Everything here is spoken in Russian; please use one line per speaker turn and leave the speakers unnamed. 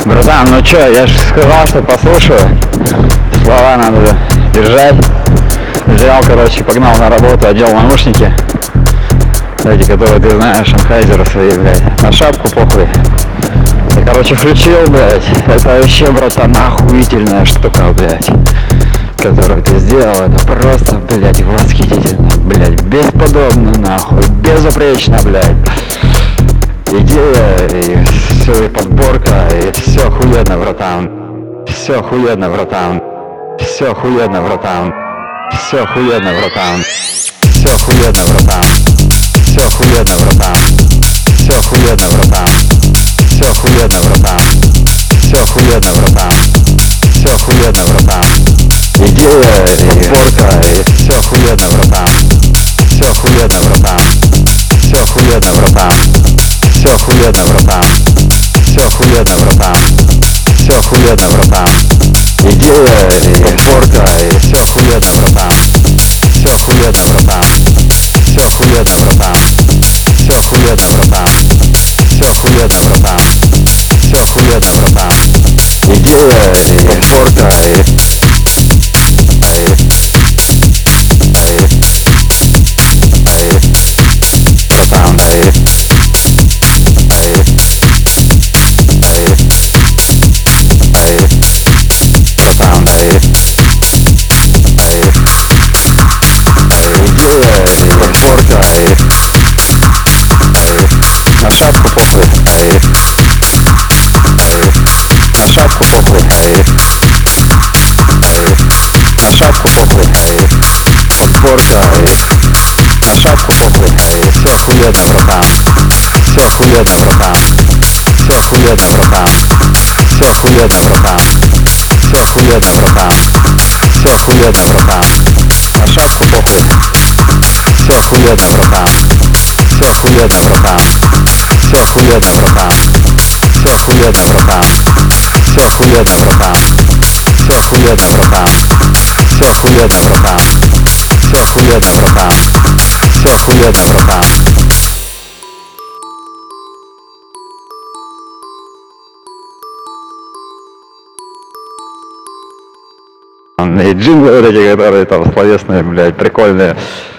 Братан, ну чё, я же сказал, что послушаю. Слова надо держать. Взял, короче, погнал на работу, одел наушники. Эти, которые ты знаешь, Шанхайзеры свои, блядь. На шапку похуй. И, короче, включил, блядь. Это вообще, братан, охуительная штука, блядь. Которую ты сделал. Это просто, блядь, восхитительно, блядь. Бесподобно, нахуй. Безупречно, блядь. Идея, и все, и подборка, и все охуенно, братан. Все охуенно, братан. Все охуенно, братан. Все охуенно, братан. Все охуенно, братан. Все охуенно, братан. Все охуенно, братан. Все охуенно, братан. Все охуенно, братан. Все охуенно, братан. Идея, и подборка, и все охуенно, братан. Все охуенно, братан. Все охуенно, братан. Все охуенно, братан. Все охуенно, братан. Все охуенно, братан. Идея, и подборка, и все охуенно, братан. Все охуенно, братан. Все охуенно, братан. Все охуенно, братан. Все охуенно, братан. Все охуенно, братан. Идея, и подборка, и на шапку похуй, на шапку похуй, на шапку похуй, подборка, на шапку похуй, все охуенно, братан, все охуенно, братан, все охуенно, братан, все охуенно, братан, все охуенно, братан, все охуенно, братан, на шапку похуй, все охуенно, братан, все охуенно, братан. Все охуенно, братан. Все охуенно, братан. Все охуенно, братан. Все охуенно, братан. Все охуенно, братан. Все охуенно, братан. Все охуенно, братан. И джинглы вот эти, которые там словесные, блядь, прикольные.